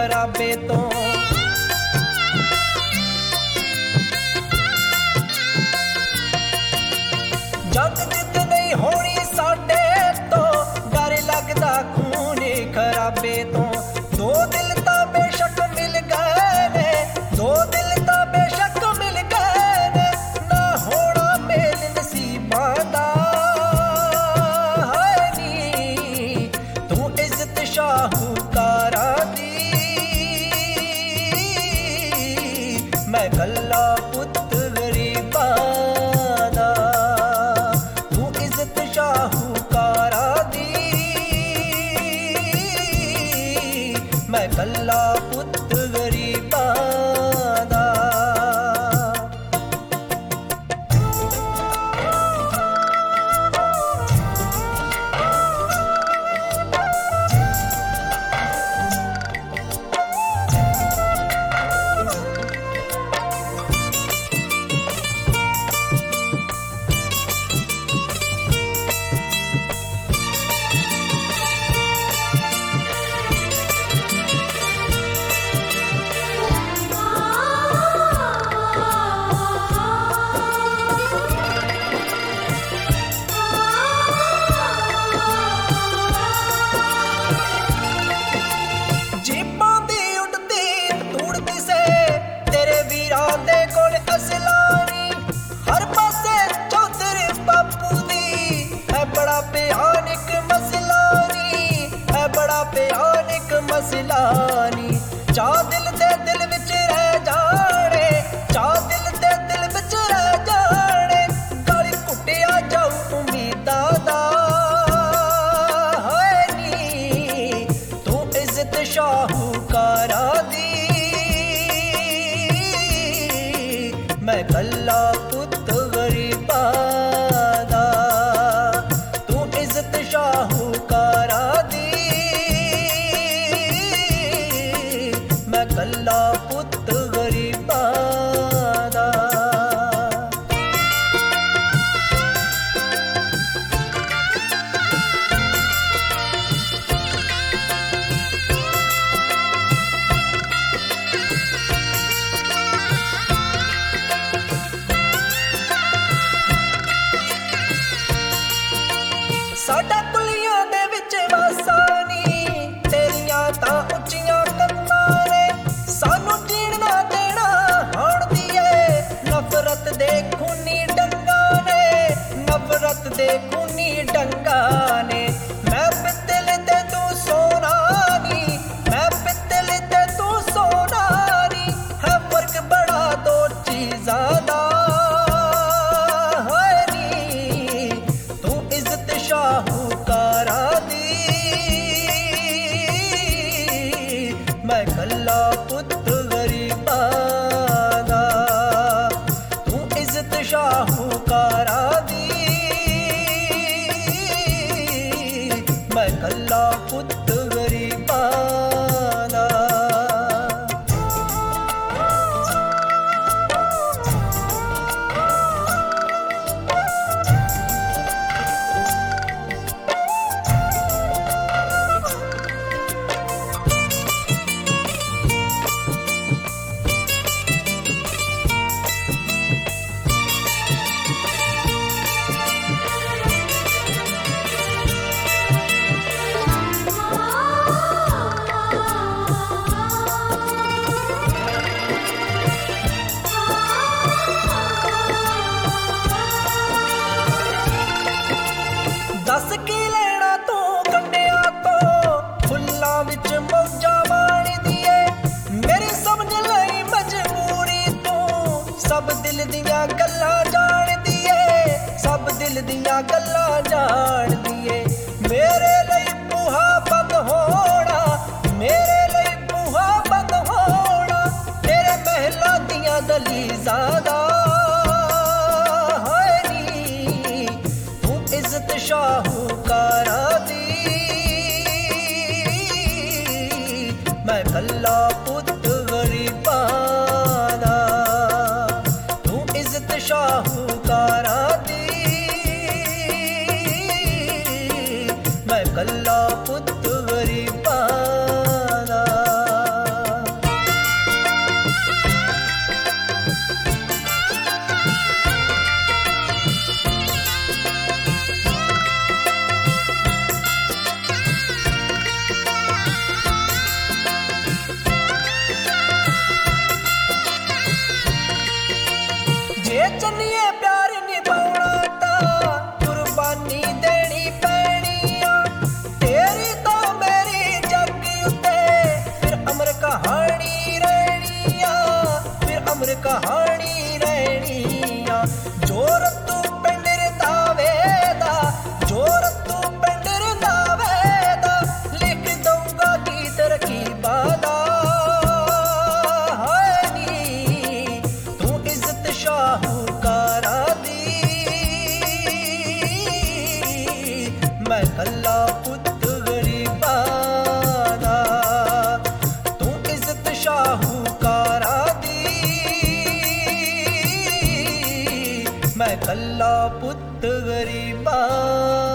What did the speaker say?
खराबे तो। जंग जित नहीं होनी साडे तो, डर लगदा खून खराबे तो। दो दिल तां बेशक मिल गए ने, दो दिल तां बेशक मिल गए ने, ना होना मेल नसीबां दा। हाय नी तू इज्जत शाहूकारा दी, मैं कल्ला पुत्त गरीबां दा। तू इज्जत शाहूकारा दी, मैं कल्ला पुत्त गरीबां दा। मसलानी चा दिल दे दिल विच रह जाने, चा दिल दे दिल विच रह जाने, गल कुटिया जाऊ उम्मीदां दा। हाय नी तू इज्जत शाहूकारा दी, मैं कल्ला पुत्त गरीबां दा। तू इज्जत शाहूकारा दी, मैं कल्ला पुत्त गरीबां दा। साडा कुलियां दे विच वासा नी, तेरियां तां उच्चियां कंधां ने, सानू जीण ना देना हाण दिए नफरत दे खूनी डंगा ने, नफरत दे खूनी डंगा ने। मैं पित्तल ते तू सोना नी, मैं पित्तल ते तू सोना नी, है फर्क बड़ा दो चीज़ां दा। हाय नी तू इज्जत शाहूकारा दी, मैं कल्ला पुत्त गरीबां दा। तू इज्जत शाहूकारा दी, मैं कल्ला पुत्त गरीबां दा। दस की लेना तू कंडिया तो, फुल्लां विच मौजा माणी दिए, मेरी समझ लई मजबूरी तू, सब दिल दियां गल्लां जान दिए, सब दिल दियां गल्लां जान दिए। मेरे लई बूहा बंद होना, मेरे लई बूहा बंद होना, तेरे महलां दियां दलीज़ां दा। हाय नी तू इज्जत शाहूकारा दी, मैं कल्ला पुत्त गरीबां दा। तू इज्जत शाहूकारा दी, मैं कल्ला पुत्त गरीबां दा। ये प्यार निभाना ता कुर्बानी देनी पैनी आ तेरी तो मेरी जग उत्ते फिर अमर कहानी रहनी आ फिर अमर कहानी रहनी आ जोर तू पिंडर दावेदा जोर तू पिंडर दावेदा लिख दूंगा गीत रकीबा दा हाय नी तू इज्जत शाहूकारा दी मैं कल्ला पुत गरीबा दा तू इज्जत शाहूकारा दी मैं कल्ला पुत गरीबा